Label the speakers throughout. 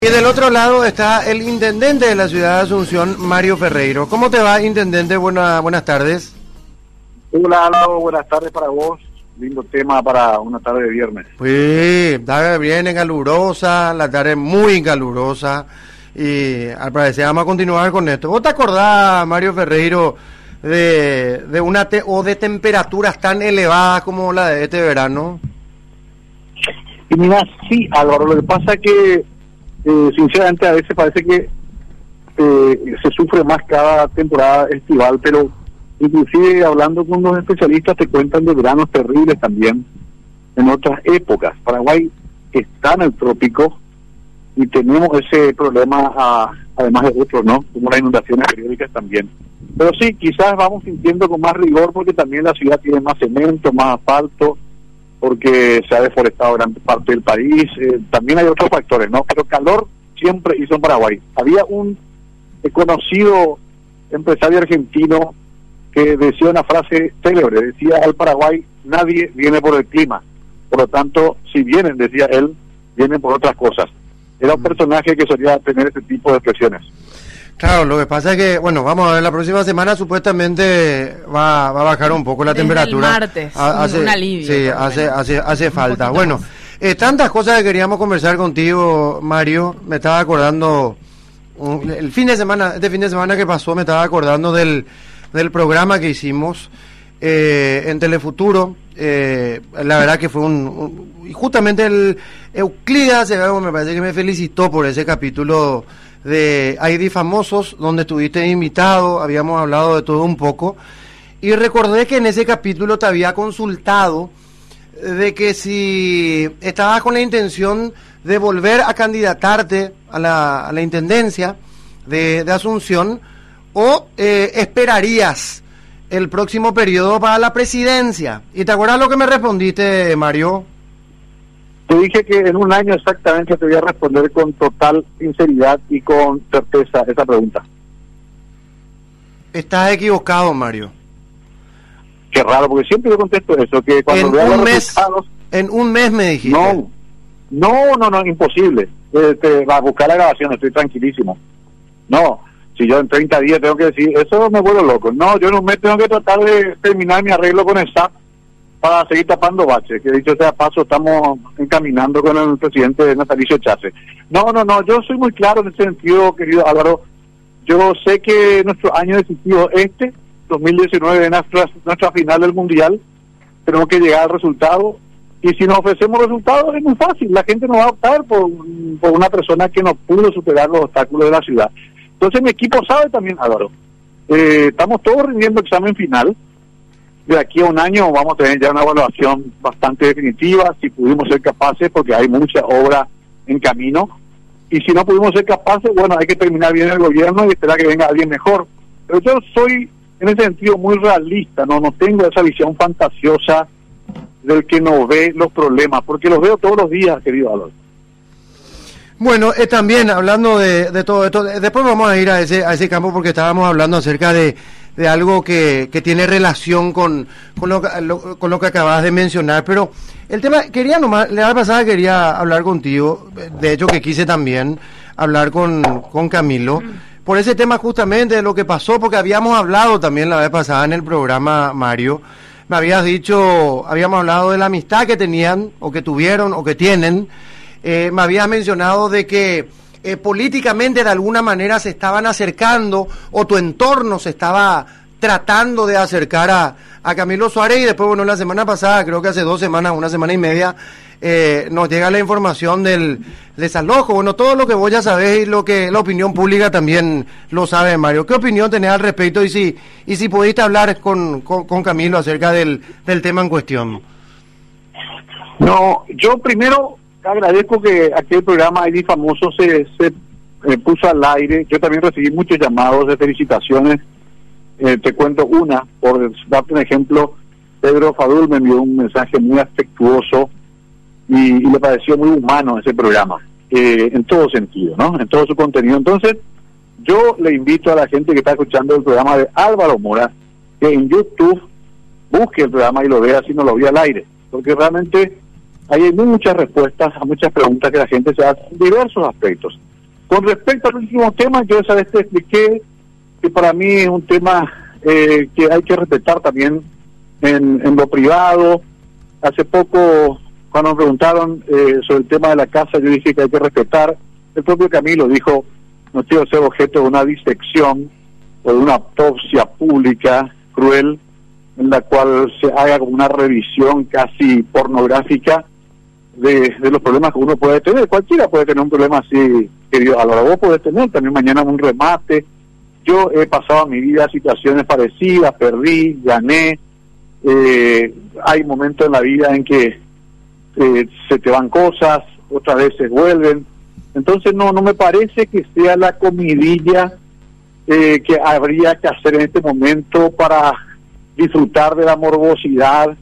Speaker 1: Y del otro lado está el intendente de la ciudad de Asunción, Mario Ferreiro. ¿Cómo te va, intendente? Buenas tardes.
Speaker 2: Hola, Álvaro, buenas tardes para vos. Lindo tema para una tarde de viernes.
Speaker 1: Sí, tarde bien calurosa, la tarde muy calurosa. Y al parecer vamos a continuar con esto. ¿Vos te acordás, Mario Ferreiro, de de temperaturas tan elevadas como la de este verano?
Speaker 2: Y mira, sí, Álvaro, lo que pasa es que sinceramente a veces parece que se sufre más cada temporada estival, pero inclusive hablando con los especialistas te cuentan de veranos terribles también en otras épocas. Paraguay está en el trópico y tenemos ese problema además de otros, ¿no? Como las inundaciones periódicas también. Pero sí, quizás vamos sintiendo con más rigor porque también la ciudad tiene más cemento, más asfalto, porque se ha deforestado gran parte del país. También hay otros factores, ¿no? Pero calor siempre hizo en Paraguay. Había un conocido empresario argentino que decía una frase célebre, decía: al Paraguay nadie viene por el clima, por lo tanto, si vienen, decía él, vienen por otras cosas. Era un personaje que solía tener ese tipo de expresiones.
Speaker 1: Claro, lo que pasa es que, bueno, vamos a ver, la próxima semana supuestamente va a bajar un poco la temperatura.
Speaker 3: El martes, un alivio.
Speaker 1: Sí, hace falta. Bueno, tantas cosas que queríamos conversar contigo, Mario. Me estaba acordando, este fin de semana que pasó, me estaba acordando del programa que hicimos en Telefuturo. La verdad que fue justamente el Euclides me parece que me felicitó por ese capítulo de ID Famosos, donde estuviste invitado, habíamos hablado de todo un poco, y recordé que en ese capítulo te había consultado de que si estabas con la intención de volver a candidatarte a la intendencia de Asunción, o esperarías el próximo periodo para la presidencia. ¿Y te acuerdas lo que me respondiste, Mario?
Speaker 2: Te dije que en un año exactamente te voy a responder con total sinceridad y con certeza esa pregunta.
Speaker 1: Estás equivocado, Mario.
Speaker 2: Qué raro, porque siempre yo contesto eso, que cuando veo los resultados...
Speaker 1: En un mes me dijiste.
Speaker 2: No, imposible. Te va a buscar la grabación, estoy tranquilísimo. No, si yo en 30 días tengo que decir, eso me vuelvo loco. No, yo en un mes tengo que tratar de terminar mi arreglo con el SAP para seguir tapando baches, que dicho sea paso, estamos encaminando con el presidente Natalicio Chase. No, yo soy muy claro en ese sentido, querido Álvaro. Yo sé que nuestro año decisivo 2019, es nuestra final del Mundial, tenemos que llegar al resultado, y si nos ofrecemos resultados es muy fácil, la gente nos va a optar por una persona que no pudo superar los obstáculos de la ciudad. Entonces mi equipo sabe también, Álvaro, estamos todos rindiendo examen final. De aquí a un año vamos a tener ya una evaluación bastante definitiva, si pudimos ser capaces, porque hay mucha obra en camino, y si no pudimos ser capaces, bueno, hay que terminar bien el gobierno y esperar que venga alguien mejor. Pero yo soy, en ese sentido, muy realista, no tengo esa visión fantasiosa del que no ve los problemas, porque los veo todos los días, querido Álvaro.
Speaker 1: Bueno, también hablando de todo esto, después vamos a ir a ese campo, porque estábamos hablando acerca de algo que tiene relación con lo que acabas de mencionar, pero el tema, la vez pasada quería hablar contigo, de hecho que quise también hablar con Camilo, por ese tema justamente de lo que pasó, porque habíamos hablado también la vez pasada en el programa, Mario, me habías dicho, habíamos hablado de la amistad que tenían, o que tuvieron, o que tienen, me habías mencionado de que políticamente de alguna manera se estaban acercando, o tu entorno se estaba tratando de acercar a Camilo Suárez, y después, bueno, la semana pasada, creo que hace 2 semanas, 1 semana y media, nos llega la información del desalojo. Bueno, todo lo que vos ya sabés y lo que la opinión pública también lo sabe, Mario. ¿Qué opinión tenés al respecto? Y si pudiste hablar con Camilo acerca del tema en cuestión.
Speaker 2: No, yo primero agradezco que aquel programa ID Famoso se puso al aire. Yo también recibí muchos llamados de felicitaciones. Te cuento una, por darte un ejemplo. Pedro Fadul me envió un mensaje muy afectuoso y le pareció muy humano ese programa, en todo sentido, ¿no? En todo su contenido. Entonces, yo le invito a la gente que está escuchando el programa de Álvaro Mora, que en YouTube busque el programa y lo vea si no lo vi al aire, porque realmente ahí hay muchas respuestas a muchas preguntas que la gente se hace en diversos aspectos. Con respecto al último tema, yo esa vez te expliqué que para mí es un tema que hay que respetar también en lo privado. Hace poco, cuando me preguntaron sobre el tema de la casa, yo dije que hay que respetar. El propio Camilo dijo, no quiero ser objeto de una disección o de una autopsia pública cruel en la cual se haga como una revisión casi pornográfica de los problemas que uno puede tener. Cualquiera puede tener un problema así, querido Álvaro. Vos podés tener también mañana un remate. Yo he pasado en mi vida situaciones parecidas, perdí, gané. Hay momentos en la vida en que se te van cosas, otras veces vuelven. Entonces no me parece que sea la comidilla que habría que hacer en este momento para disfrutar de la morbosidad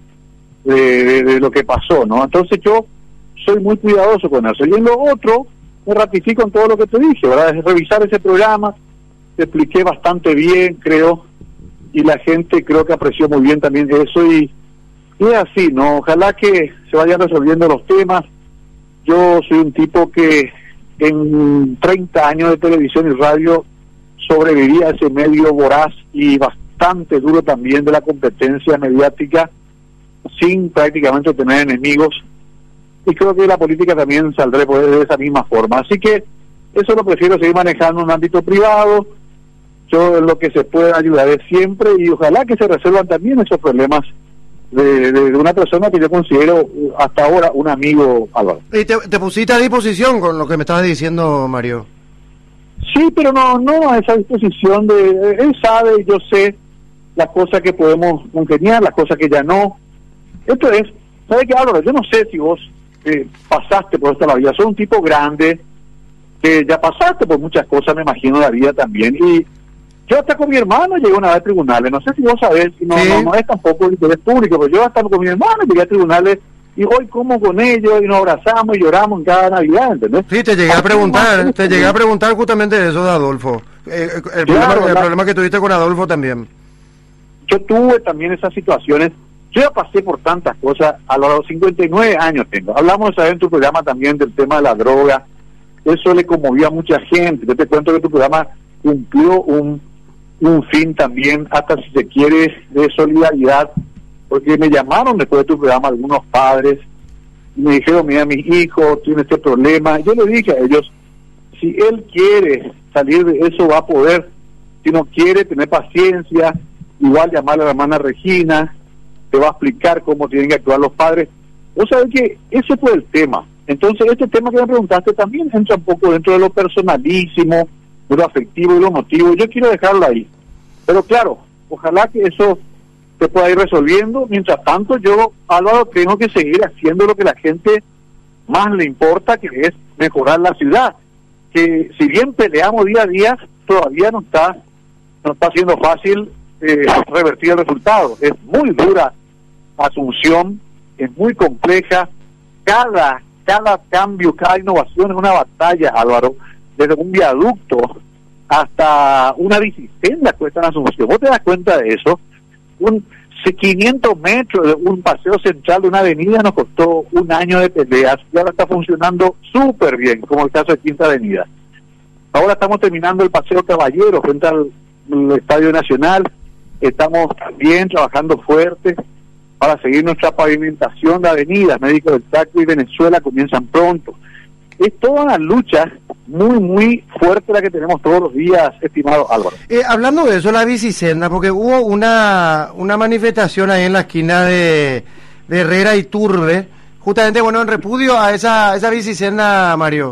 Speaker 2: de lo que pasó, ¿no? Entonces yo soy muy cuidadoso con eso. Y en lo otro, me ratifico en todo lo que te dije, ¿verdad? Es revisar ese programa, te expliqué bastante bien, creo, y la gente creo que apreció muy bien también eso, y es así, ¿no? Ojalá que se vayan resolviendo los temas. Yo soy un tipo que en 30 años de televisión y radio sobreviví a ese medio voraz y bastante duro también de la competencia mediática, sin prácticamente tener enemigos, y creo que la política también saldré de esa misma forma. Así que eso lo prefiero seguir manejando en un ámbito privado. Yo en lo que se pueda ayudaré siempre, y ojalá que se resuelvan también esos problemas de una persona que yo considero hasta ahora un amigo, Álvaro.
Speaker 1: ¿Y te pusiste a disposición con lo que me estabas diciendo, Mario?
Speaker 2: Sí, pero no a esa disposición de... Él sabe, yo sé las cosas que podemos congeniar, las cosas que ya no. Esto es, ¿sabe qué, Álvaro? Yo no sé si vos pasaste por esta la vida. Sos un tipo grande, que ya pasaste por muchas cosas, me imagino, de la vida también. Y yo hasta con mi hermano llegué una vez a tribunales. No sé si vos sabés, no es tampoco de interés público, pero yo hasta con mi hermano llegué a tribunales, y hoy como con ellos, y nos abrazamos y lloramos en cada Navidad, ¿entendés?
Speaker 1: Sí, te llegué a preguntar justamente eso de Adolfo. El problema que tuviste con Adolfo también.
Speaker 2: Yo tuve también esas situaciones. Yo ya pasé por tantas cosas. A los 59 años tengo. Hablamos en tu programa también del tema de la droga. Eso le conmovió a mucha gente. Yo te cuento que tu programa cumplió un fin también, hasta si se quiere, de solidaridad, porque me llamaron después de tu programa algunos padres y me dijeron, mira, mi hijo tiene este problema. Yo le dije a ellos, si él quiere salir de eso va a poder. Si no quiere, tener paciencia, igual llamar a la hermana Regina, te va a explicar cómo tienen que actuar los padres. Vos sabés que ese fue el tema. Entonces este tema que me preguntaste también entra un poco dentro de lo personalísimo, de lo afectivo y lo emotivo. Yo quiero dejarlo ahí, pero claro, ojalá que eso se pueda ir resolviendo. Mientras tanto, yo, Álvaro, tengo que seguir haciendo lo que a la gente más le importa, que es mejorar la ciudad, que si bien peleamos día a día, todavía no está siendo fácil revertir el resultado. Es muy dura Asunción, es muy compleja. Cada cambio, cada innovación es una batalla, Álvaro. Desde un viaducto hasta una bicicenda cuesta en Asunción. ¿Vos te das cuenta de eso? 500 metros de un paseo central de una avenida nos costó un año de peleas, y ahora está funcionando súper bien, como el caso de Quinta Avenida. Ahora estamos terminando el Paseo Caballero frente al Estadio Nacional. Estamos también trabajando fuerte para seguir nuestra pavimentación de avenidas. Médicos del Chaco y Venezuela comienzan pronto. Es toda una lucha muy, muy fuerte la que tenemos todos los días, estimado Álvaro.
Speaker 1: Hablando de eso, la bicicenda, porque hubo una manifestación ahí en la esquina de Herrera y Turbe, justamente, bueno, en repudio a esa bicicenda, Mario.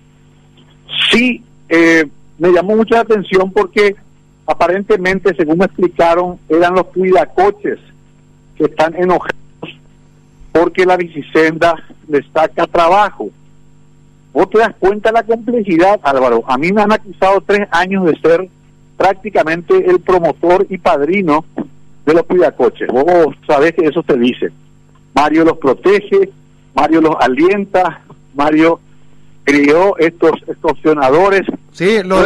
Speaker 2: Sí, me llamó mucha la atención porque aparentemente, según me explicaron, eran los cuidacoches que están enojados porque la bicicenda les saca trabajo. Vos te das cuenta de la complejidad, Álvaro. A mí me han acusado 3 años de ser prácticamente el promotor y padrino de los cuidacoches. Vos sabés que eso te dice. Mario los protege, Mario los alienta, Mario crió estos extorsionadores.
Speaker 1: Sí, lo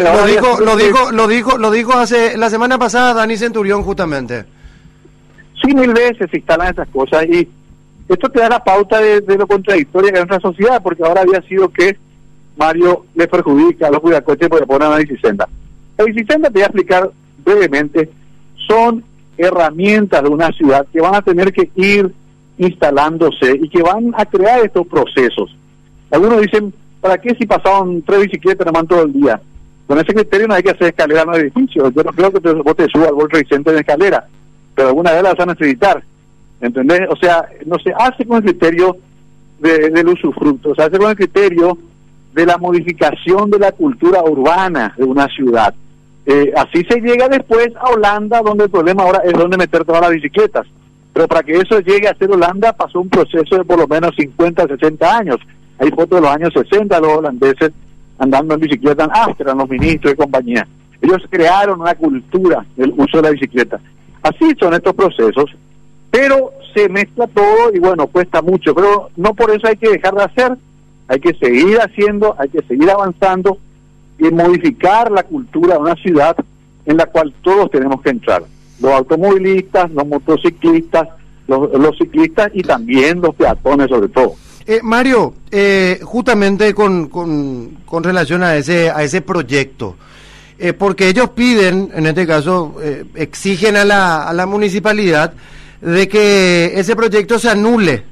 Speaker 1: dijo hace la semana pasada Dani Centurión justamente.
Speaker 2: Sí, 1000 veces se instalan esas cosas, y esto te da la pauta de lo contradictoria que es nuestra sociedad, porque ahora había sido que Mario, le perjudica a los cuidacoches porque ponen una bicicenda. La bicicenda, te voy a explicar brevemente, son herramientas de una ciudad que van a tener que ir instalándose y que van a crear estos procesos. Algunos dicen, ¿para qué si pasaban 3 bicicletas nomás todo el día? Con ese criterio no hay que hacer escalera en los edificios. Yo no creo que vos te subas al World Trade Center en escalera, pero alguna vez la vas a necesitar, ¿entendés? O sea, no se hace con el criterio del usufructo, se hace con el criterio de la modificación de la cultura urbana de una ciudad. Así se llega después a Holanda, donde el problema ahora es dónde meter todas las bicicletas. Pero para que eso llegue a ser Holanda pasó un proceso de por lo menos 50, 60 años. Hay fotos de los años 60, los holandeses andando en bicicleta en Ámsterdam, los ministros y compañía. Ellos crearon una cultura del uso de la bicicleta. Así son estos procesos, pero se mezcla todo y bueno, cuesta mucho, pero no por eso hay que dejar de hacer, hay que seguir haciendo, hay que seguir avanzando y modificar la cultura de una ciudad en la cual todos tenemos que entrar. Los automovilistas, los motociclistas, los ciclistas y también los peatones sobre todo.
Speaker 1: Mario, justamente con relación a ese proyecto, porque ellos piden, en este caso, exigen a la municipalidad de que ese proyecto se anule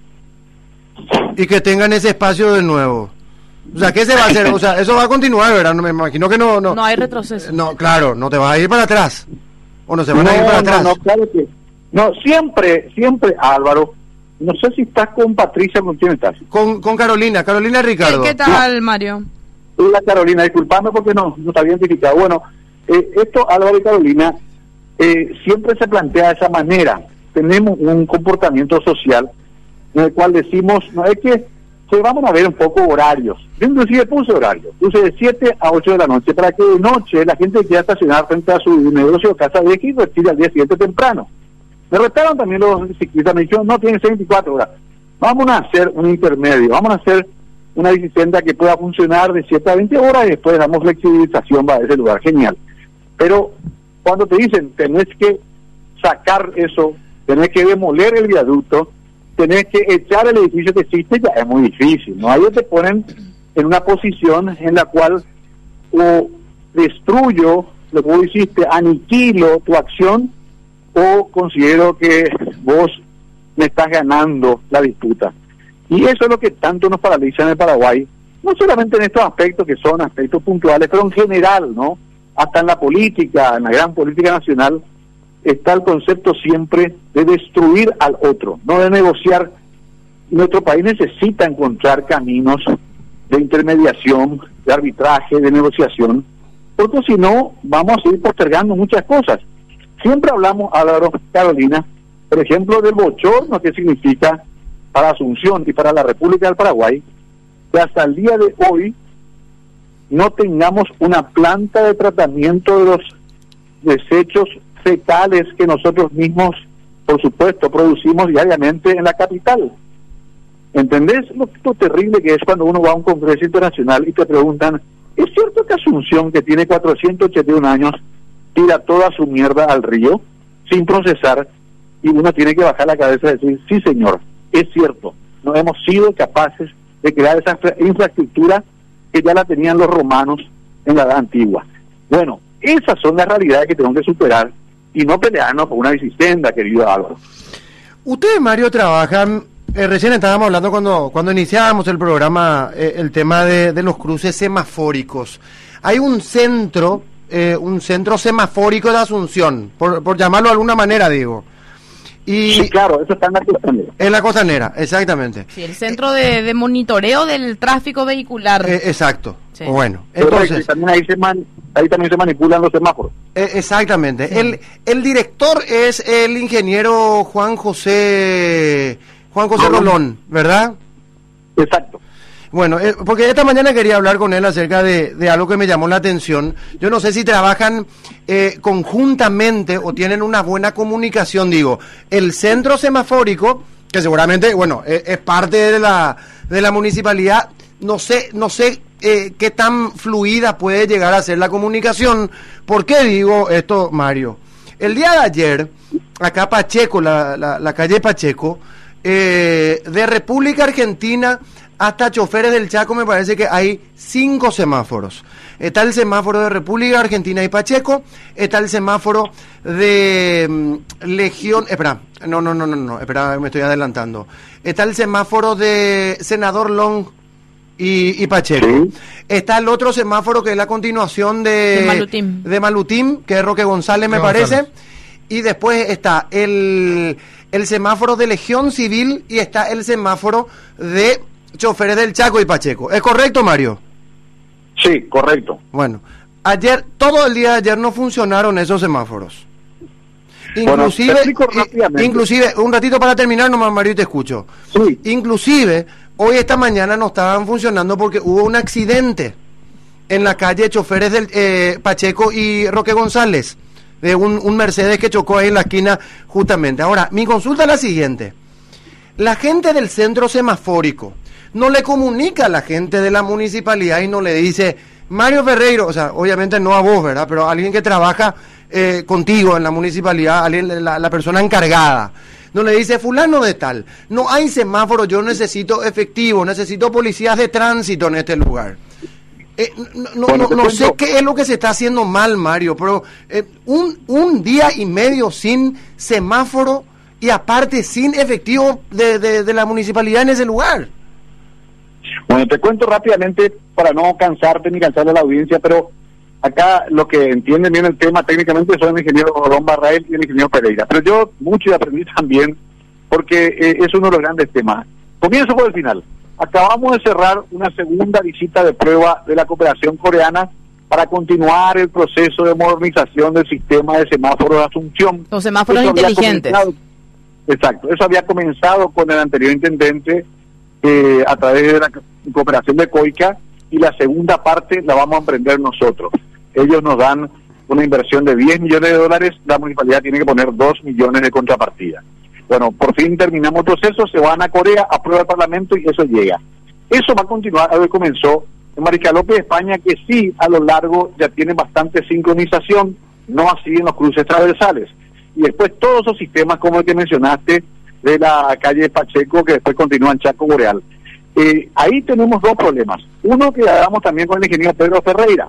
Speaker 1: y que tengan ese espacio de nuevo. O sea, ¿qué se va a hacer? O sea, eso va a continuar, ¿verdad? No me imagino que no.
Speaker 3: No hay retroceso.
Speaker 1: No, claro, no te vas a ir para atrás. ¿O no se van a ir para atrás?
Speaker 2: No, claro que no, siempre, Álvaro. No sé si estás con Patricia, ¿con quién estás?
Speaker 1: Con Carolina Ricardo.
Speaker 3: ¿Qué tal, Mario?
Speaker 2: Hola, Carolina, disculpame porque no te había identificado. Bueno, esto, Álvaro y Carolina, siempre se plantea de esa manera. Tenemos un comportamiento social en el cual decimos, no es que vamos a ver un poco horarios. Yo inclusive puse horarios, puse de 7 a 8 de la noche, para que de noche la gente quiera estacionar frente a su negocio o casa vieja y retire al día siguiente temprano. Me retaron también los ciclistas, me dijeron, no, tienen 24 horas. Vamos a hacer un intermedio, vamos a hacer una bicicleta que pueda funcionar de 7 a 20 horas y después damos flexibilización para ese lugar, genial. Pero cuando te dicen, tenés que sacar eso, tenés que demoler el viaducto, tenés que echar el edificio que existe, ya es muy difícil, ¿no? Ahí te ponen en una posición en la cual o destruyo lo que vos hiciste, aniquilo tu acción, o considero que vos me estás ganando la disputa. Y eso es lo que tanto nos paraliza en el Paraguay, no solamente en estos aspectos que son aspectos puntuales, pero en general, ¿no? Hasta en la política, en la gran política nacional, está el concepto siempre de destruir al otro, no de negociar. Nuestro país necesita encontrar caminos de intermediación, de arbitraje, de negociación, porque si no, vamos a seguir postergando muchas cosas. Siempre hablamos, Álvaro, Carolina, por ejemplo, del bochorno que significa para Asunción y para la República del Paraguay, que hasta el día de hoy no tengamos una planta de tratamiento de los desechos fecales que nosotros mismos, por supuesto, producimos diariamente en la capital. ¿Entendés lo terrible que es cuando uno va a un congreso internacional y te preguntan, ¿es cierto que Asunción, que tiene 481 años, tira toda su mierda al río sin procesar? Y uno tiene que bajar la cabeza y decir, sí señor, es cierto, no hemos sido capaces de crear esa infraestructura que ya la tenían los romanos en la edad antigua. Bueno, esas son las realidades que tenemos que superar y no pelearnos por una bicicleta, querido Álvaro.
Speaker 1: Ustedes, Mario, trabajan, recién estábamos hablando cuando iniciábamos el programa, el tema de los cruces semafóricos. Hay un centro semafórico de Asunción, por llamarlo de alguna manera, digo. Y
Speaker 2: sí, claro, eso está en la costanera.
Speaker 1: En la costanera, exactamente.
Speaker 3: Sí, el centro de monitoreo del tráfico vehicular.
Speaker 1: Exacto. Sí. Bueno,
Speaker 2: entonces también ahí también se manipulan los semáforos.
Speaker 1: Exactamente. Sí. El director es el ingeniero Juan José Rolón, ¿verdad?
Speaker 2: Exacto.
Speaker 1: Bueno, porque esta mañana quería hablar con él acerca de algo que me llamó la atención. Yo no sé si trabajan conjuntamente o tienen una buena comunicación, digo. El centro semafórico, que seguramente, bueno, es parte de la municipalidad, no sé qué tan fluida puede llegar a ser la comunicación. ¿Por qué digo esto, Mario? El día de ayer, acá Pacheco, la calle Pacheco, de República Argentina hasta Choferes del Chaco me parece que hay 5 semáforos. Está el semáforo de República Argentina y Pacheco, está el semáforo de Legión, espera, espera, me estoy adelantando. Está el semáforo de Senador Long y Pacheco. Sí. Está el otro semáforo que es la continuación de Malutín, que es Roque González, me parece. Y después está el semáforo de Legión Civil y está el semáforo de Choferes del Chaco y Pacheco. ¿Es correcto, Mario?
Speaker 2: Sí, correcto.
Speaker 1: Bueno, todo el día de ayer no funcionaron esos semáforos. Inclusive, un ratito para terminar nomás, Mario, y te escucho.
Speaker 2: Sí.
Speaker 1: Inclusive, hoy esta mañana no estaban funcionando porque hubo un accidente en la calle Choferes del Pacheco y Roque González, de un Mercedes que chocó ahí en la esquina justamente. Ahora, mi consulta es la siguiente. La gente del centro semafórico no le comunica a la gente de la municipalidad y no le dice, Mario Ferreiro, o sea, obviamente no a vos, ¿verdad? Pero a alguien que trabaja contigo en la municipalidad, alguien, la persona encargada, no le dice, fulano de tal, no hay semáforo, yo necesito efectivo, necesito policías de tránsito en este lugar. No sé qué es lo que se está haciendo mal, Mario, pero un día y medio sin semáforo y aparte sin efectivo de la municipalidad en ese lugar.
Speaker 2: Bueno, te cuento rápidamente para no cansarte ni cansarle a la audiencia, pero acá lo que entienden bien el tema técnicamente son el ingeniero Rolón Barrael y el ingeniero Pereira, pero yo mucho aprendí también porque es uno de los grandes temas. Comienzo por el final. Acabamos de cerrar una segunda visita de prueba de la cooperación coreana para continuar el proceso de modernización del sistema de semáforos de Asunción.
Speaker 3: Los semáforos inteligentes.
Speaker 2: Exacto, eso había comenzado con el anterior intendente a través de la cooperación de COICA, y la segunda parte la vamos a emprender nosotros. Ellos nos dan una inversión de $10 millones, la municipalidad tiene que poner 2 millones de contrapartida. Bueno, por fin terminamos el proceso, se van a Corea, aprueba el Parlamento y eso llega. Eso va a continuar, hoy comenzó en Mariscal López, España, que sí, a lo largo ya tiene bastante sincronización, no así en los cruces transversales. Y después todos esos sistemas, como el que mencionaste, de la calle Pacheco, que después continúa en Chaco Boreal. Ahí tenemos dos problemas. Uno que hablamos también con el ingeniero Pedro Ferreira.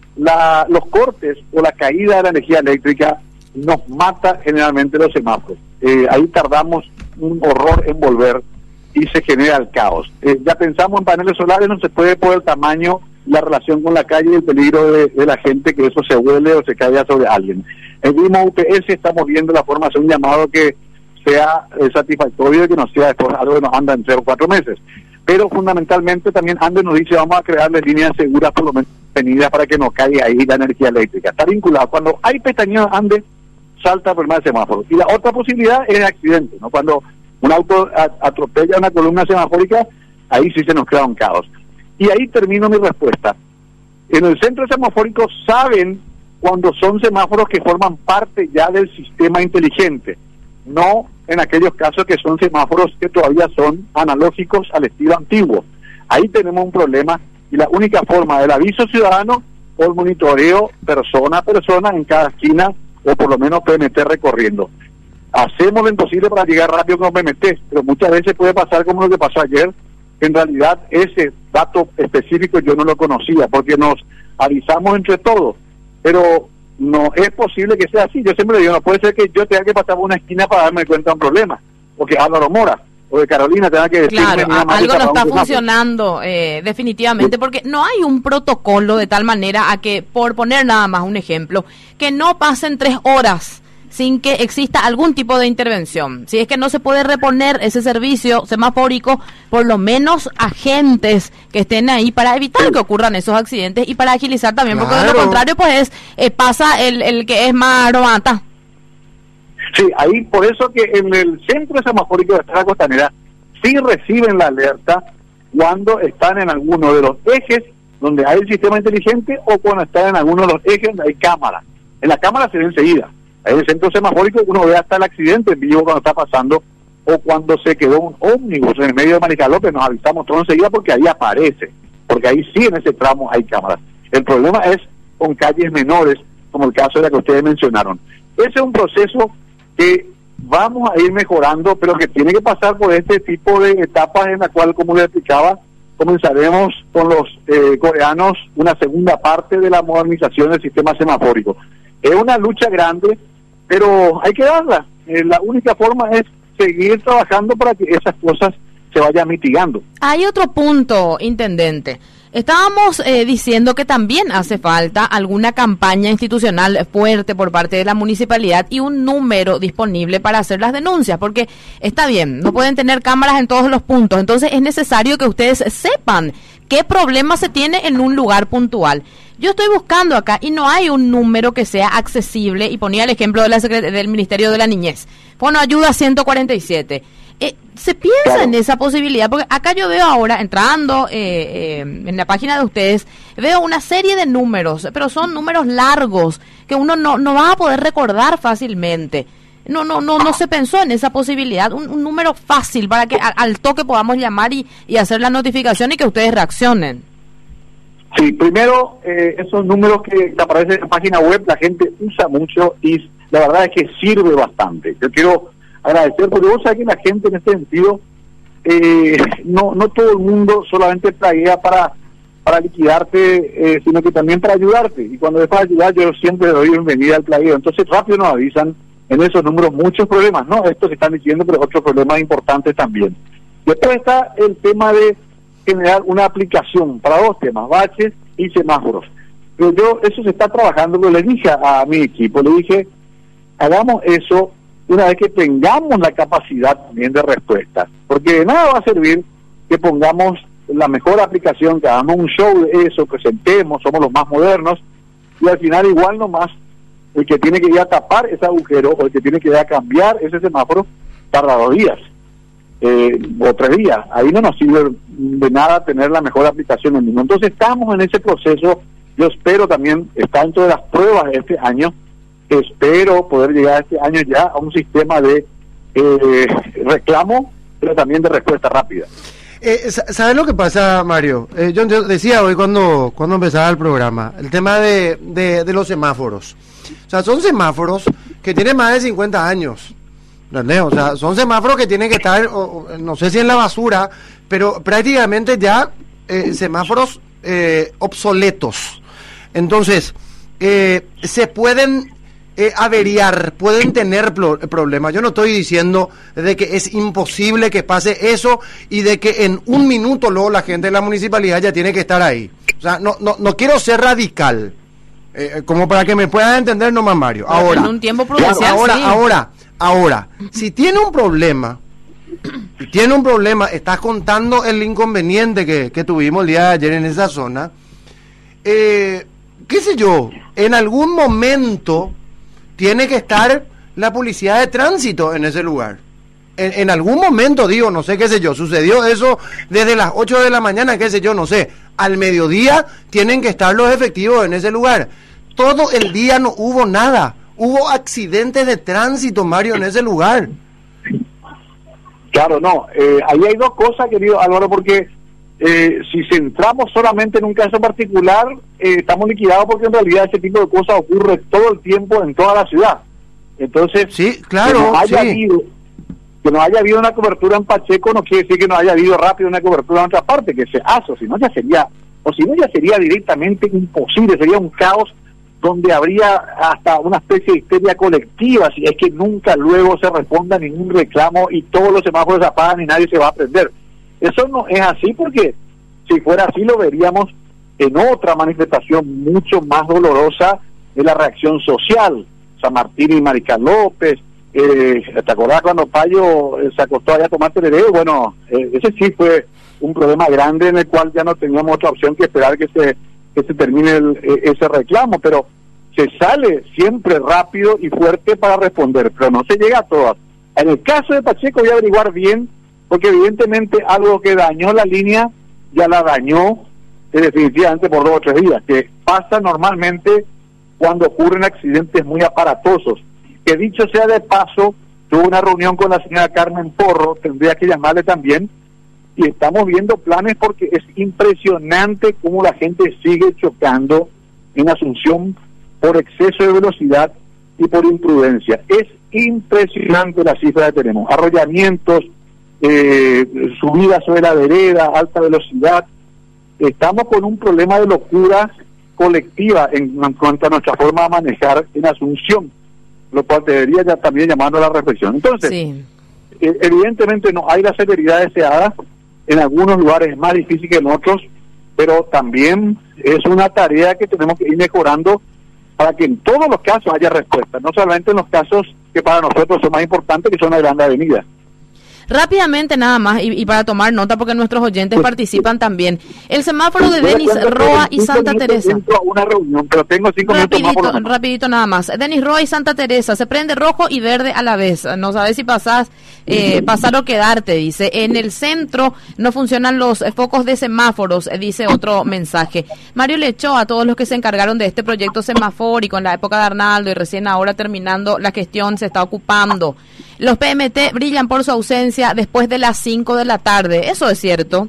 Speaker 2: Los cortes o la caída de la energía eléctrica nos mata generalmente los semáforos. Ahí tardamos un horror en volver y se genera el caos. Ya pensamos en paneles solares, no se puede por el tamaño, la relación con la calle y el peligro de la gente, que eso se huele o se caiga sobre alguien. El mismo UPS estamos viendo la forma de hacer un llamado que sea satisfactorio y que no sea después algo que nos anda en 0 o 4 meses. Pero fundamentalmente también Andes nos dice, vamos a crearle líneas seguras por lo menos tenidas para que no caiga ahí la energía eléctrica. Está vinculado. Cuando hay pestañeo Andes, salta el problema del semáforo. Y la otra posibilidad es el accidente, ¿no? Cuando un auto atropella una columna semafórica, ahí sí se nos crea un caos. Y ahí termino mi respuesta. En el centro semafórico saben cuando son semáforos que forman parte ya del sistema inteligente, no en aquellos casos que son semáforos que todavía son analógicos al estilo antiguo. Ahí tenemos un problema y la única forma del aviso ciudadano o el monitoreo persona a persona en cada esquina, o por lo menos PMT recorriendo. Hacemos lo imposible para llegar rápido con PMT, pero muchas veces puede pasar como lo que pasó ayer. En realidad ese dato específico yo no lo conocía porque nos avisamos entre todos, pero no es posible que sea así. Yo siempre digo, no puede ser que yo tenga que pasar por una esquina para darme cuenta de un problema, porque Álvaro Mora o de Carolina tenga que decirme...
Speaker 3: Claro, algo no está funcionando definitivamente, porque no hay un protocolo de tal manera a que, por poner nada más un ejemplo, que no pasen 3 horas sin que exista algún tipo de intervención. Si es que no se puede reponer ese servicio semafórico, por lo menos agentes que estén ahí para evitar que ocurran esos accidentes y para agilizar también, porque de lo contrario pues pasa el que es más aromata.
Speaker 2: Sí, ahí por eso que en el centro semafórico de Estrada Costanera sí reciben la alerta cuando están en alguno de los ejes donde hay el sistema inteligente o cuando están en alguno de los ejes donde hay cámaras. En la cámara se ve enseguida. En el centro semafórico uno ve hasta el accidente en vivo cuando está pasando, o cuando se quedó un ómnibus en el medio de Mariscal López, nos avisamos todo enseguida porque ahí aparece, porque ahí sí en ese tramo hay cámaras. El problema es con calles menores, como el caso de la que ustedes mencionaron. Ese es un proceso que vamos a ir mejorando, pero que tiene que pasar por este tipo de etapas en la cual, como les explicaba, comenzaremos con los coreanos una segunda parte de la modernización del sistema semafórico. Es una lucha grande, pero hay que darla. La única forma es seguir trabajando para que esas cosas se vayan mitigando.
Speaker 3: Hay otro punto, intendente. Estábamos diciendo que también hace falta alguna campaña institucional fuerte por parte de la municipalidad y un número disponible para hacer las denuncias, porque está bien, no pueden tener cámaras en todos los puntos, entonces es necesario que ustedes sepan qué problema se tiene en un lugar puntual. Yo estoy buscando acá y no hay un número que sea accesible, y ponía el ejemplo de del Ministerio de la Niñez. Bueno, ayuda 147. ¿Se piensa en esa posibilidad? Porque acá yo veo ahora, entrando en la página de ustedes, veo una serie de números, pero son números largos que uno no va a poder recordar fácilmente. No se pensó en esa posibilidad, un número fácil para que al toque podamos llamar y hacer la notificación y que ustedes reaccionen.
Speaker 2: Sí, primero, esos números que aparecen en la página web, la gente usa mucho y la verdad es que sirve bastante. Yo quiero agradecer, porque vos sabés que la gente en este sentido, no todo el mundo solamente traía para liquidarte, sino que también para ayudarte. Y cuando dejas de ayudar, yo siempre doy bienvenida al plagueo. Entonces rápido nos avisan en esos números muchos problemas, no estos que están diciendo, pero otros problemas importantes también. Después está el tema de generar una aplicación para dos temas, baches y semáforos. Pero eso se está trabajando, pero le dije a mi equipo, le dije, hagamos eso una vez que tengamos la capacidad también de respuesta, porque de nada va a servir que pongamos la mejor aplicación, que hagamos un show de eso, presentemos, somos los más modernos, y al final igual nomás el que tiene que ir a tapar ese agujero o el que tiene que ir a cambiar ese semáforo tarda 2 días o 3 días. Ahí no nos sirve de nada tener la mejor aplicación en mismo. Entonces estamos en ese proceso. Yo espero también, está dentro de las pruebas de este año, espero poder llegar este año ya a un sistema de reclamo, pero también de respuesta rápida.
Speaker 1: ¿Sabes lo que pasa, Mario? Yo decía hoy cuando empezaba el programa, el tema de los semáforos. O sea, son semáforos que tienen más de 50 años. ¿Entendés? O sea, son semáforos que tienen que estar, no sé si en la basura, pero prácticamente ya semáforos obsoletos. Entonces, se pueden averiar, pueden tener problemas. Yo no estoy diciendo de que es imposible que pase eso y de que en 1 minuto luego la gente de la municipalidad ya tiene que estar ahí. O sea, no quiero ser radical, como para que me puedan entender nomás, Mario. Ahora,
Speaker 3: en un tiempo prudencial,
Speaker 1: ahora, si tiene un problema, estás contando el inconveniente que tuvimos el día de ayer en esa zona, qué sé yo, en algún momento tiene que estar la policía de tránsito en ese lugar. En algún momento, digo, no sé, qué sé yo, sucedió eso desde las 8 de la mañana, qué sé yo, no sé, al mediodía tienen que estar los efectivos en ese lugar. Todo el día no hubo nada, hubo accidentes de tránsito, Mario, en ese lugar.
Speaker 2: Claro, no, ahí hay dos cosas, querido Álvaro, porque si centramos solamente en un caso particular, estamos liquidados, porque en realidad ese tipo de cosas ocurre todo el tiempo en toda la ciudad. Entonces,
Speaker 1: sí, claro,
Speaker 2: que no haya habido una cobertura en Pacheco no quiere decir que no haya habido rápido una cobertura en otra parte, que se hace, si no ya sería directamente imposible, sería un caos donde habría hasta una especie de histeria colectiva, si es que nunca luego se responda a ningún reclamo y todos los semáforos se apagan y nadie se va a prender. Eso no es así, porque si fuera así lo veríamos en otra manifestación mucho más dolorosa de la reacción social. San Martín y Mariscal López, ¿te acordás cuando Payo se acostó allá a tomar tereré? Bueno, ese sí fue un problema grande en el cual ya no teníamos otra opción que esperar que se termine ese reclamo, pero se sale siempre rápido y fuerte para responder, pero no se llega a todas. En el caso de Pacheco voy a averiguar bien, porque evidentemente algo que dañó la línea ya la dañó definitivamente por 2 o 3 días, que pasa normalmente cuando ocurren accidentes muy aparatosos. Que dicho sea de paso, tuve una reunión con la señora Carmen Porro, tendría que llamarle también, y estamos viendo planes, porque es impresionante cómo la gente sigue chocando en Asunción por exceso de velocidad y por imprudencia. Es impresionante la cifra que tenemos, arrollamientos, subidas sobre la vereda, alta velocidad, estamos con un problema de locura colectiva en cuanto a nuestra forma de manejar en Asunción, lo cual debería ya también llamarnos a la reflexión. Entonces,
Speaker 3: Sí.
Speaker 2: Evidentemente no hay la celeridad deseada, en algunos lugares es más difícil que en otros, pero también es una tarea que tenemos que ir mejorando para que en todos los casos haya respuesta, no solamente en los casos que para nosotros son más importantes, que son la Gran Avenida.
Speaker 3: Rápidamente nada más, y para tomar nota porque nuestros oyentes participan también. El semáforo de
Speaker 2: Voy a
Speaker 3: Denis
Speaker 2: contar que
Speaker 3: Roa
Speaker 2: en
Speaker 3: y
Speaker 2: 5
Speaker 3: Santa
Speaker 2: minutos
Speaker 3: Teresa.
Speaker 2: entro a una reunión, pero tengo 5 minutos más por lo menos.
Speaker 3: Rapidito nada más. Denis Roa y Santa Teresa, se prende rojo y verde a la vez. No sabes si pasar o quedarte, dice. En el centro no funcionan los focos de semáforos, dice otro mensaje. Mario le echó a todos los que se encargaron de este proyecto semafórico en la época de Arnaldo y recién ahora terminando la gestión se está ocupando. Los PMT brillan por su ausencia después de las 5 de la tarde. ¿Eso es cierto?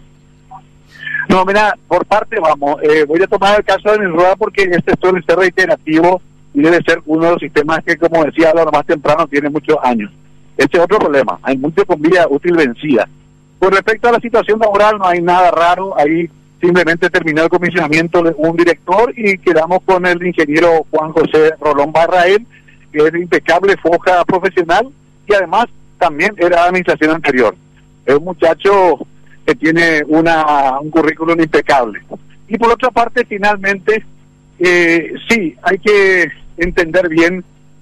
Speaker 2: No, mira, por parte vamos. Voy a tomar el caso de Denis Roa porque este suele ser reiterativo y debe ser uno de los sistemas que, como decía lo más temprano, tiene muchos años. Este es otro problema. Hay mucho con vida útil vencida. Con respecto a la situación laboral, no hay nada raro. Ahí simplemente terminó el comisionamiento de un director y quedamos con el ingeniero Juan José Rolón Barrael, que es de impecable foja profesional y además también era de administración anterior. Es un muchacho que tiene un currículum impecable. Y por otra parte, finalmente, sí, hay que entender bien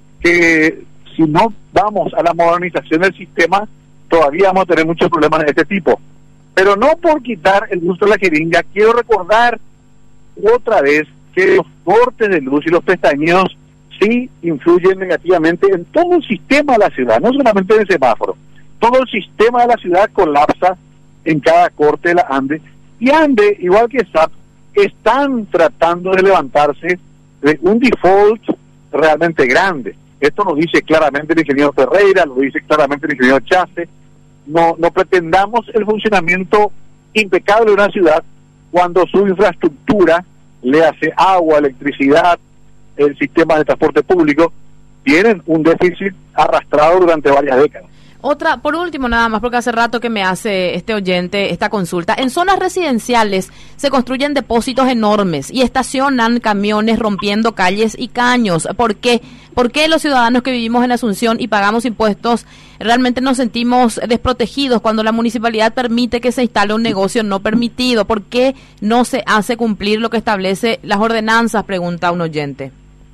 Speaker 2: que si no vamos a la modernización del sistema, todavía vamos a tener muchos problemas de este tipo. Pero no por quitar el gusto de la jeringa, quiero recordar otra vez que los cortes de luz y los pestañeos sí influyen negativamente en todo el sistema de la ciudad, no solamente en el semáforo. Todo el sistema de la ciudad colapsa en cada corte de la ANDE, y ANDE, igual que SAP, están tratando de levantarse de un default realmente grande. Esto lo dice claramente el ingeniero Ferreira, lo dice claramente el ingeniero Chase. No pretendamos el funcionamiento impecable de una ciudad cuando su infraestructura, le hace agua, electricidad, el sistema de transporte público, tienen un déficit arrastrado durante varias décadas.
Speaker 3: Otra, por último nada más, porque hace rato que me hace este oyente esta consulta. En zonas residenciales se construyen depósitos enormes y estacionan camiones rompiendo calles y caños. ¿Por qué? ¿Por qué los ciudadanos que vivimos en Asunción y pagamos impuestos realmente nos sentimos desprotegidos cuando la municipalidad permite que se instale un negocio no permitido? ¿Por qué no se hace cumplir lo que establece las ordenanzas? Pregunta un oyente.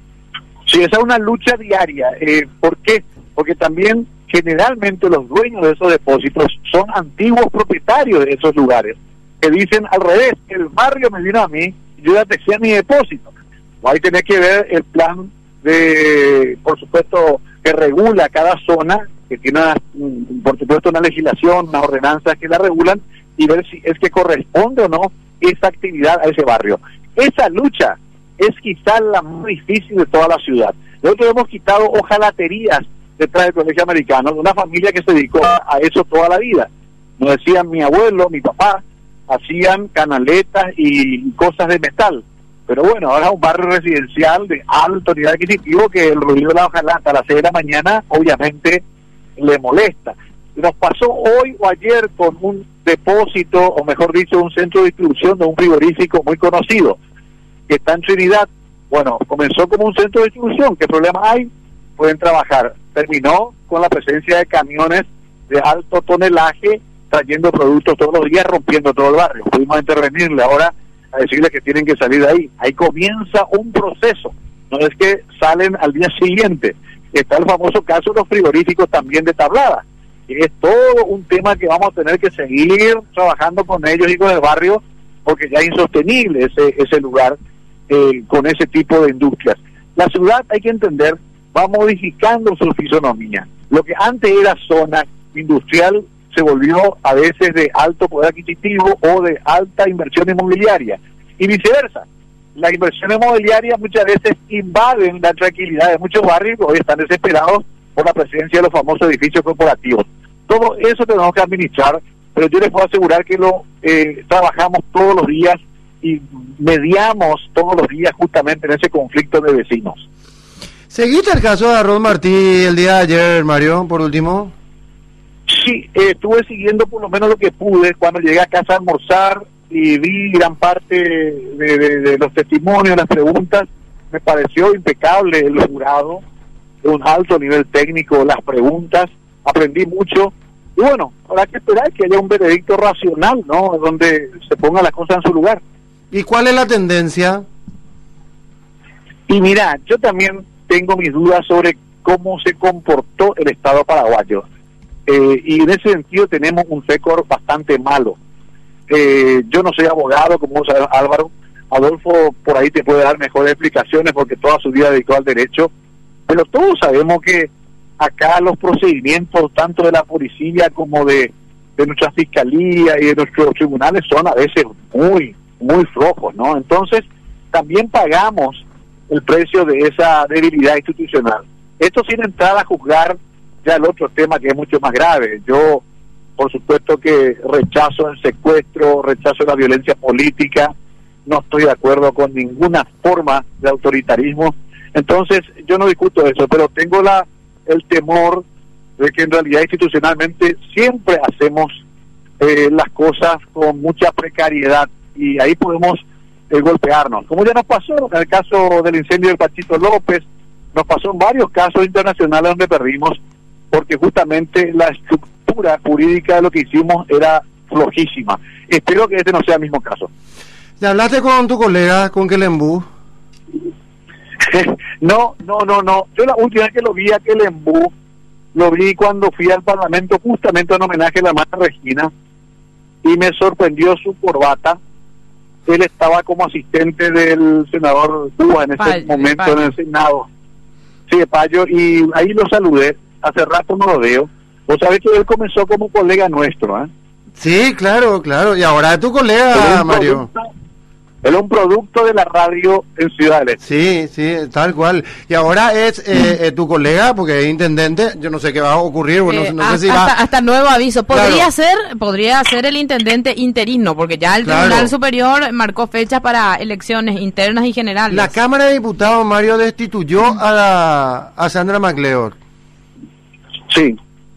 Speaker 2: Sí, esa es una lucha diaria. ¿Por qué? Porque también generalmente los dueños de esos depósitos son antiguos propietarios de esos lugares, que dicen al revés: el barrio me vino a mí, yo ya te mi depósito. Ahí tenés que ver el plan de, por supuesto, que regula cada zona, que tiene por supuesto una legislación, unas ordenanzas que la regulan, y ver si es que corresponde o no esa actividad a ese barrio. Esa lucha es quizás la más difícil de toda la ciudad. Nosotros hemos quitado hojalaterías detrás del Colegio Americano, de una familia que se dedicó a eso toda la vida. Nos decían mi abuelo, mi papá, hacían canaletas y cosas de metal. Pero bueno, ahora es un barrio residencial de alto nivel adquisitivo que el ruido de la hojalata a las 6 de la mañana obviamente le molesta. Nos pasó hoy o ayer con un depósito, o mejor dicho, un centro de distribución de un frigorífico muy conocido, que está en Trinidad. Bueno, comenzó como un centro de distribución. ¿Qué problema hay? Pueden trabajar. Terminó con la presencia de camiones de alto tonelaje trayendo productos todos los días, rompiendo todo el barrio. Pudimos intervenirle ahora a decirle que tienen que salir de ahí. Ahí comienza un proceso, no es que salen al día siguiente. Está el famoso caso de los frigoríficos también de Tablada, que es todo un tema que vamos a tener que seguir trabajando con ellos y con el barrio, porque ya es insostenible ese lugar con ese tipo de industrias. La ciudad, hay que entender, va modificando su fisonomía. Lo que antes era zona industrial se volvió a veces de alto poder adquisitivo o de alta inversión inmobiliaria, y viceversa. Las inversiones inmobiliarias muchas veces invaden la tranquilidad de muchos barrios que hoy están desesperados por la presencia de los famosos edificios corporativos. Todo eso tenemos que administrar, pero yo les puedo asegurar que lo trabajamos todos los días y mediamos todos los días justamente en ese conflicto de vecinos.
Speaker 1: ¿Seguiste el caso de Arroz Martí el día de ayer, Mario, por último?
Speaker 2: Sí, estuve siguiendo por lo menos lo que pude. Cuando llegué a casa a almorzar, y vi gran parte de los testimonios, las preguntas. Me pareció impecable el jurado, de un alto nivel técnico, las preguntas, aprendí mucho. Y bueno, habrá que esperar que haya un veredicto racional, ¿no? Donde se pongan las cosas en su lugar.
Speaker 1: ¿Y cuál es la tendencia?
Speaker 2: Y mira, yo también tengo mis dudas sobre cómo se comportó el Estado paraguayo. Y en ese sentido tenemos un récord bastante malo. Yo no soy abogado, como sabe Álvaro. Adolfo por ahí te puede dar mejores explicaciones porque toda su vida dedicó al derecho. Pero todos sabemos que acá los procedimientos, tanto de la policía como de nuestra fiscalía y de nuestros tribunales, son a veces muy flojos, ¿no? Entonces, también pagamos el precio de esa debilidad institucional. Esto sin entrar a juzgar ya el otro tema que es mucho más grave. Yo, por supuesto que rechazo el secuestro, rechazo la violencia política, no estoy de acuerdo con ninguna forma de autoritarismo. Entonces, yo no discuto eso, pero tengo el temor de que en realidad institucionalmente siempre hacemos las cosas con mucha precariedad y ahí podemos golpearnos. Como ya nos pasó en el caso del incendio del Pachito López, nos pasó en varios casos internacionales donde perdimos porque justamente la estructura jurídica de lo que hicimos era flojísima. Espero que este no sea el mismo caso.
Speaker 1: ¿Ya hablaste con tu colega, con Quelembú?
Speaker 2: No. Yo la última vez que lo vi a Quelembú, lo vi cuando fui al Parlamento justamente en homenaje a la hermana Regina y me sorprendió su corbata. Él estaba como asistente del senador Cuba en ese momento en el Senado. Sí, de Payo, y ahí lo saludé. Hace rato no lo veo. Vos sabés que él comenzó como colega nuestro, ¿eh?
Speaker 1: Sí, claro. Y ahora es tu colega, Mario.
Speaker 2: Él es un producto de la radio en Ciudad del
Speaker 1: Este. Sí, tal cual. Y ahora es tu colega, porque es intendente. Yo no sé qué va a ocurrir. Bueno, no sé si
Speaker 3: hasta nuevo aviso. Podría ser el intendente interino, porque ya el Tribunal Superior marcó fechas para elecciones internas y generales.
Speaker 1: La Cámara de Diputados, Mario, destituyó a Sandra MacLeod.
Speaker 2: Sí.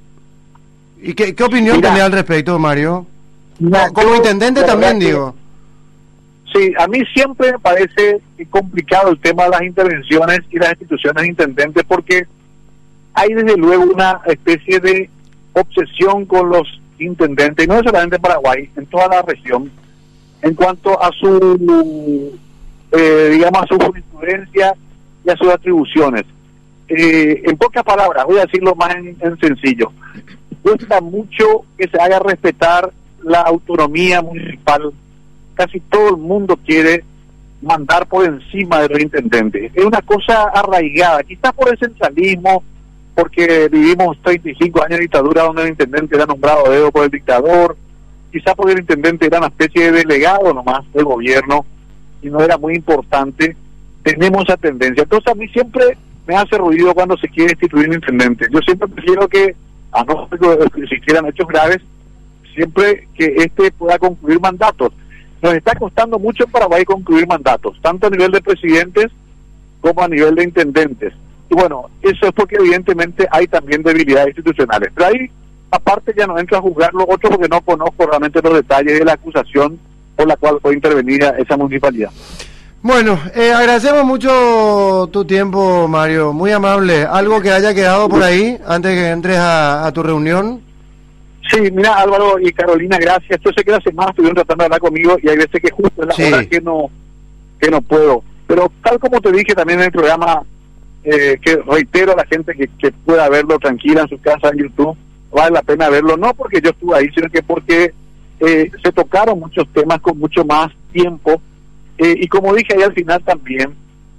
Speaker 1: ¿Y qué opinión tenés al respecto, Mario? Como intendente también, digo.
Speaker 2: Sí, a mí siempre me parece complicado el tema de las intervenciones y las instituciones intendentes porque hay desde luego una especie de obsesión con los intendentes, y no solamente en Paraguay, en toda la región, en cuanto a su, digamos, a su jurisprudencia y a sus atribuciones. En pocas palabras, voy a decirlo más en sencillo, cuesta mucho que se haga respetar la autonomía municipal. Casi todo el mundo quiere mandar por encima de los intendentes. Es una cosa arraigada, quizás por el centralismo, porque vivimos 35 años de dictadura donde el intendente era nombrado a dedo por el dictador, quizás porque el intendente era una especie de delegado nomás del gobierno y no era muy importante. Tenemos esa tendencia. Entonces a mí siempre me hace ruido cuando se quiere instituir un intendente. Yo siempre prefiero que, a no ser que existieran hechos graves, siempre que pueda concluir mandatos. Nos está costando mucho en Paraguay concluir mandatos, tanto a nivel de presidentes como a nivel de intendentes. Y bueno, eso es porque evidentemente hay también debilidades institucionales. Pero ahí, aparte, ya no entro a juzgar lo otro porque no conozco realmente los detalles de la acusación por la cual fue intervenida esa municipalidad.
Speaker 1: Bueno, agradecemos mucho tu tiempo, Mario, muy amable. ¿Algo que haya quedado por ahí antes que entres a tu reunión?
Speaker 2: Sí, mira, Álvaro y Carolina, gracias. Yo sé que la semana estuvieron tratando de hablar conmigo y hay veces que justo es la hora que no puedo. Pero tal como te dije también en el programa, que reitero a la gente que pueda verlo tranquila en su casa en YouTube, vale la pena verlo, no porque yo estuve ahí, sino que porque se tocaron muchos temas con mucho más tiempo. Y como dije ahí al final también,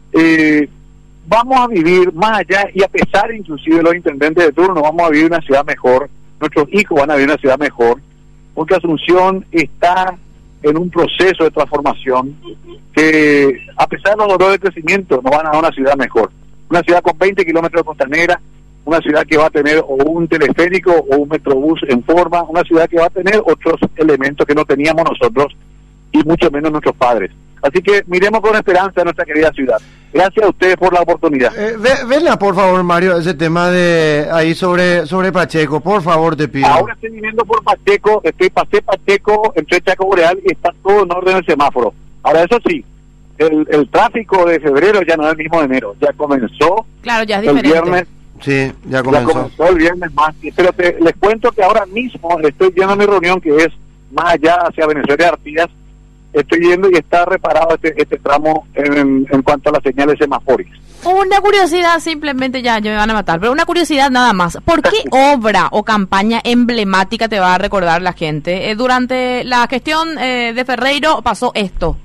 Speaker 2: vamos a vivir más allá y a pesar inclusive de los intendentes de turno, vamos a vivir una ciudad mejor. Nuestros hijos van a vivir una ciudad mejor, porque Asunción está en un proceso de transformación que, a pesar de los dolores de crecimiento, nos van a dar una ciudad mejor. Una ciudad con 20 kilómetros de costanera, una ciudad que va a tener o un teleférico o un metrobús en forma, una ciudad que va a tener otros elementos que no teníamos nosotros y mucho menos nuestros padres. Así que miremos con esperanza a nuestra querida ciudad. Gracias a ustedes por la oportunidad.
Speaker 1: Venla, por favor, Mario, ese tema de ahí sobre Pacheco, por favor, te pido.
Speaker 2: Ahora estoy viniendo por Pacheco, pasé Pacheco, entré Chaco Boreal y está todo en orden el semáforo. Ahora, eso sí, el tráfico de febrero ya no es el mismo de enero, ya comenzó.
Speaker 3: Claro, ya es
Speaker 2: el
Speaker 3: diferente.
Speaker 2: viernes.
Speaker 1: Sí, ya comenzó
Speaker 2: El viernes más. Pero les cuento que ahora mismo estoy yendo a mi reunión, que es más allá hacia Venezuela de Artigas. Estoy yendo y está reparado este tramo en cuanto a las señales semafóricas.
Speaker 3: Una curiosidad, simplemente ya me van a matar, pero una curiosidad nada más. ¿Por qué obra o campaña emblemática te va a recordar la gente? Durante la gestión de Ferreiro pasó esto.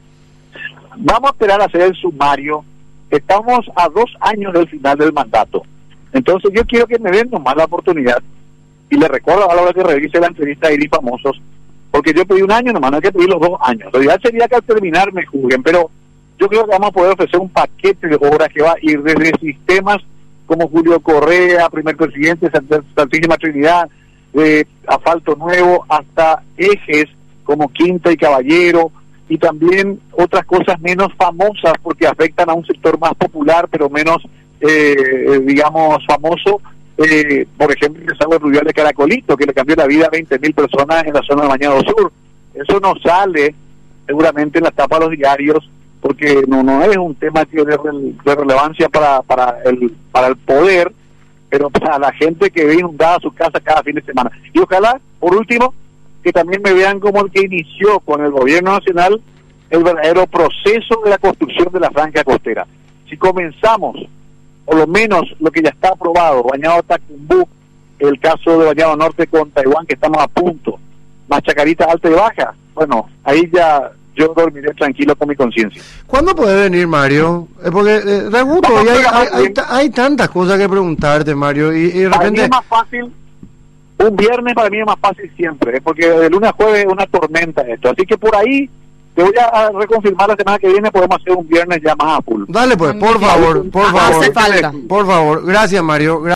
Speaker 2: Vamos a esperar a hacer el sumario. Estamos a 2 años del final del mandato. Entonces yo quiero que me den nomás la oportunidad. Y le recuerdo a la hora que revise la entrevista de Iri Famosos, porque yo pedí 1 año nomás, no hay que pedir los 2 años. Lo ideal sería que al terminar me juzguen, pero yo creo que vamos a poder ofrecer un paquete de obras que va a ir desde sistemas como Julio Correa, primer presidente, Santísima Trinidad, asfalto nuevo, hasta ejes como Quinta y Caballero, y también otras cosas menos famosas porque afectan a un sector más popular, pero menos, digamos, famoso. Por ejemplo, el desagüe pluvial de Caracolito, que le cambió la vida a 20.000 personas en la zona de Bañado Sur. Eso no sale seguramente en la tapa de los diarios, porque no es un tema que de relevancia para el poder, pero para la gente que ve inundada su casa cada fin de semana. Y ojalá, por último, que también me vean como el que inició con el gobierno nacional el verdadero proceso de la construcción de la franja costera. Si comenzamos, por lo menos lo que ya está aprobado, Bañado Tacumbú, el caso de Bañado Norte con Taiwán, que estamos a punto, más Chacarita alta y baja, bueno, ahí ya yo dormiré tranquilo con mi conciencia.
Speaker 1: ¿Cuándo puede venir, Mario? Porque da gusto, y hay tantas cosas que preguntarte, Mario, y de repente...
Speaker 2: Para mí es más fácil, un viernes para mí es más fácil siempre, porque de lunes a jueves es una tormenta esto, así que por ahí te voy a reconfirmar la semana que viene, podemos hacer un viernes ya más a full.
Speaker 1: Dale pues, por favor,
Speaker 3: Hace falta.
Speaker 1: por favor, gracias, Mario.